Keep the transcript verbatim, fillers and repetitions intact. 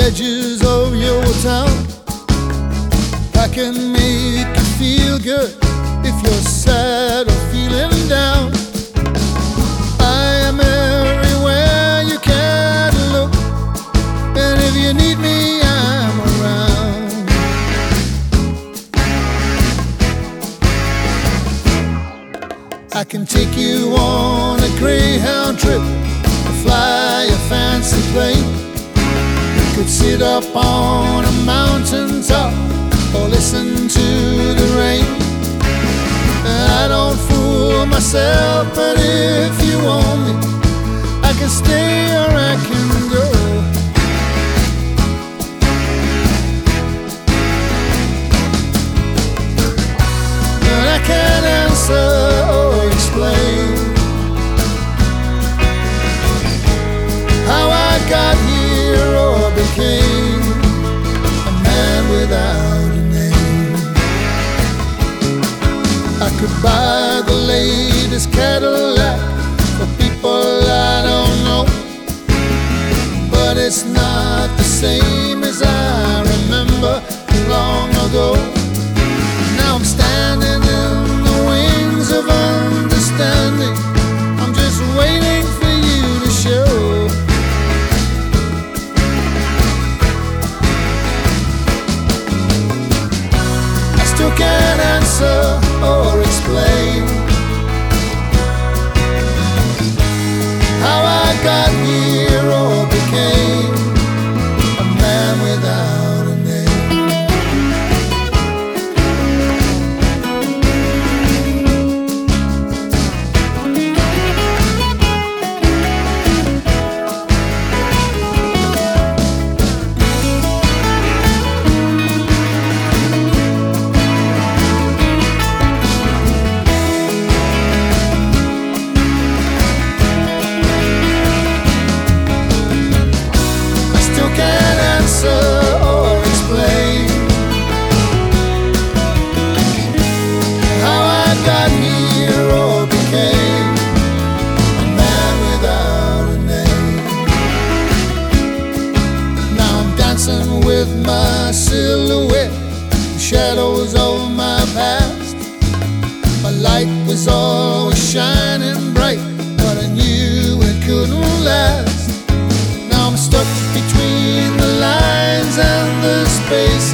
edges of your town. I can make you feel good if you're sad or feeling down. I am everywhere you can look, and if you need me, I'm around. I can take you on a Greyhound trip, fly a fancy plane. We could sit up on a mountain top or listen to the rain. I don't fool myself, but if you want me, I can stay or I can go. But I can't answer or explain how I got here or became a man without a name. I could buy the latest Cadillac for people I don't know, but it's not the same as I remember long ago. Now I'm standing in the wings of understanding. I'm just waiting for you to show. Can't answer or explain how I got here or became a man without a name. Or explain how I got here or became a man without a name. Now I'm dancing with my silhouette, shadows of my past. My light was always shining bright, but I knew it couldn't last. Now I'm stuck between the lines and the space